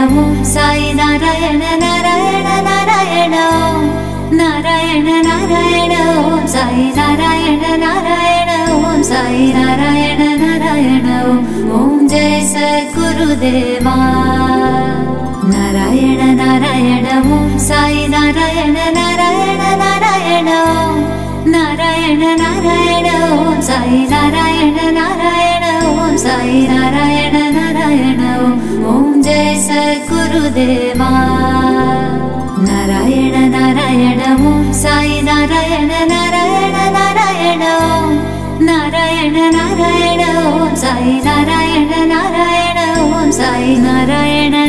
Om Sai Narayana Narayana Narayana Om Narayana Narayana Om Sai Narayana Narayana Om Sai Narayana Narayana Om Jaya సద్గురుదేవా Narayana Narayana Om Sai Narayana Narayana Narayana Om Narayana Narayana Om Sai Narayana Narayana Om Sai Narayana Narayana Om Jaya సద్గురుదేవా Narayana Narayana Om Sai Narayana Narayana Narayana Om Narayana Narayana Om Sai Narayana Narayana Om Sai Narayana